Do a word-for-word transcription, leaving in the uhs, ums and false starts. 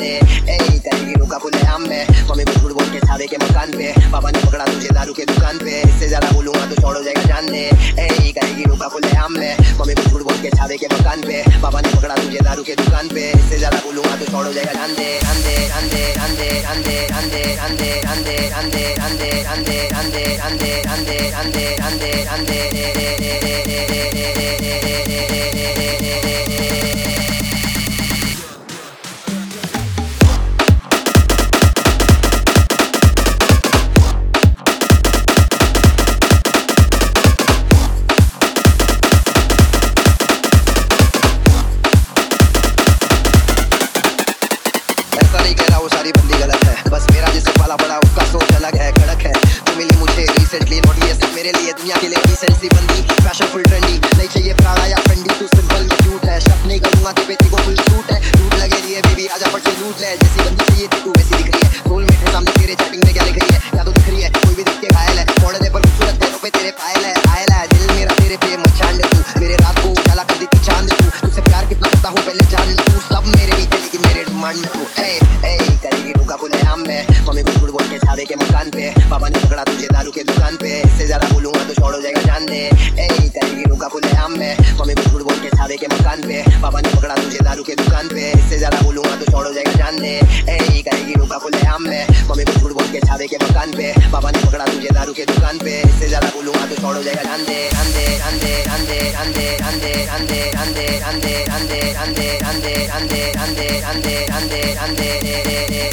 जाने। ए करेगी रुका खुले हम में, मम्मी कुछ कुछ बोल के छावे के मकान पे, पापा ने पकड़ा तुझे दारू के दुकान पे, इससे ज्यादा बोलूंगा तो छोड़ हो जाएगा जान दे। ए करेगी रुका खुले हम में, मम्मी कुछ कुछ बोल के छावे के मकान पे, पापा ने पकड़ा तुझे दारू के दुकान पे, इससे ज्यादा बोलूंगा तो छोड़ हो जाएगा जान दे। अंधे अंधे अंधे अंधे अंधे अंधे अंधे अंधे अंधे अंधे अंधे अंधे अंधे अंधे अंधे अंधे ऐसा नहीं कह रहा वो सारी बंदी गलत है, बस मेरा जिससे पाला पड़ा उसका सोच अलग है, कड़क है। तू मिली मुझे रिसेंटली, नोट ये सब मेरे लिए दुनिया के लिए डिसेंट सी बंदी, फैशन फुल ट्रेंडी, नहीं चाहिए प्राड़ा या फेंडी, तू सिंपल में क्यूट है, शक नहीं करूंगा कि बेटी को फुल सूट है, लूट लगे लिए बेबी आजा फट से लूट ले, जैसी बंदी चाहिए थी तू वैसी दिख रही है, सोलमेट है सामने तेरे चैटिंग में क्या लिख रही है, या तो दिख रही है कोई भी दिख के घायल है, छोड़ दे पर खूबसूरत पैरों पे तेरे पायल है, आयल है दिल मेरा तेरे पे मचान दे तू, मेरे रात को उजाला कर देती चांद तू, तुझसे प्यार कितना करता हूँ पहले जान ले तू, सब मेरे नीचे लेकिन मेरे डिमांड में तू। ए ए करेगी रुका खुले हम में, मम्मी कुछ कुछ बोल के छावे के मकान पे, पापा ने पकड़ा तुझे दारू के दुकान पे, इससे ज्यादा बोलूंगा तो छोड़ हो जाएगा जान दे। ए करेगी रुका खुले हम में, मम्मी कुछ कुछ बोल के छावे के मकान पे, पापा ने पकड़ा तुझे दारू के दुकान पे, इससे ज्यादा बोलूंगा तो छोड़ हो जाएगा जान दे। ए करेगी रुका खुले हम में, मम्मी कुछ कुछ बोल के छावे के मकान पे, पापा ने पकड़ा तुझे दारू के दुकान पे, इससे ज्यादा बोलूंगा तो छोड़ हो जाएगा जान दे। अंधे अंधे अंधे अंधे अंधे अंधे अंधे अंधे अंधे अंधे अंधे अंधे अंधे अंधे अंधे अंधे